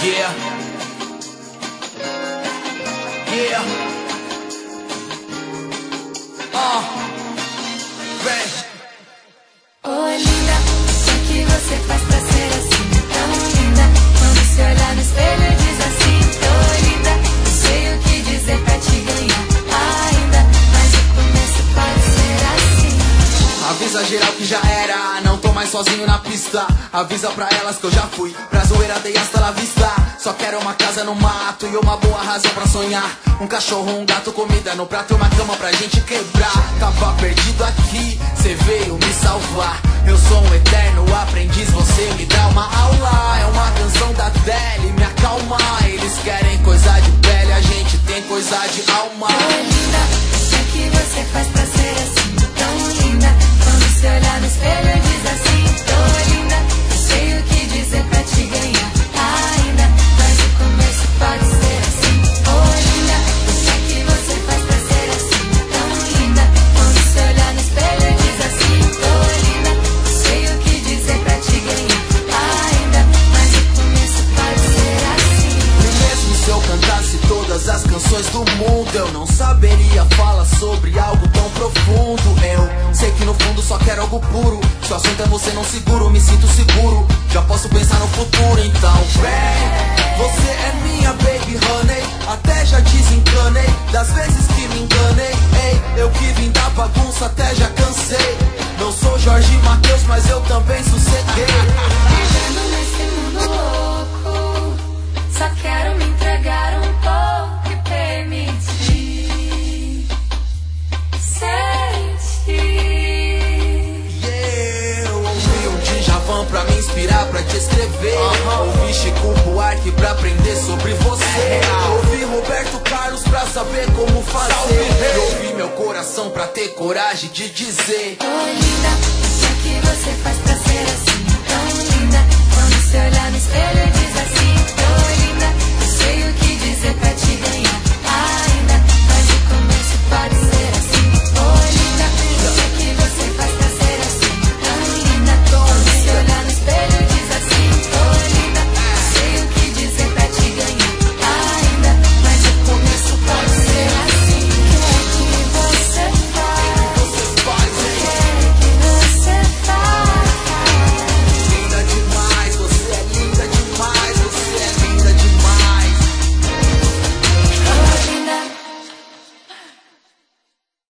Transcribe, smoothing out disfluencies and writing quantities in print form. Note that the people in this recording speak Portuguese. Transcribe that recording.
Yeah. Yeah. Vem. Oi, linda, o que você faz pra ser assim tão linda? Quando se olhar no espelho e diz assim, tô linda. Não sei o que dizer pra te ganhar ainda, mas o começo pode ser assim. Avisa geral que já era, não tô mais sozinho na pista. Avisa pra elas que eu já fui pra zoeira, dei hasta la vista. Só quero uma casa no mato e uma boa razão pra sonhar. Um cachorro, um gato, comida no prato e uma cama pra gente quebrar. Tava perdido aqui, cê veio me salvar. Eu sou um eterno aprendiz, você me dá uma aula. É uma canção da Adele, me acalma. Eles querem coisa de pele, a gente tem coisa de alma. Oi, linda, o que você faz pra ser assim tão linda? Quando se olhar no espelho e diz assim, tô linda. Não sei o que dizer pra te ganhar ainda, mas o começo pode ser assim. Oi, linda, o que você faz pra ser assim tão linda? Quando se olhar no espelho e diz assim, tô linda. Não sei o que dizer pra te ganhar ainda, mas o começo pode ser assim. E mesmo se eu cantasse todas as canções do mundo, eu não saberia falar sobre algo tão profundo. Eu sei que no fundo só quero algo puro. Se o assunto é você, não seguro, me sinto seguro. Já posso pensar no futuro, então vem. Você é minha baby honey, até já desencanei das vezes que me enganei. Ei, eu que vim da bagunça, até já cansei. Não sou Jorge Mateus, mas eu também sosseguei. Vivendo nesse mundo louco, só quero me entregar um pouco e permitir sentir. Yeah, eu ouvi um Djavan pra me inspirar, pra te escrever. Ouvi Chico Buarque pra aprender sobre você. Ouvi Roberto Carlos pra saber como fazer. Ouvi meu coração pra ter coragem de dizer. Oi, linda, o que você faz pra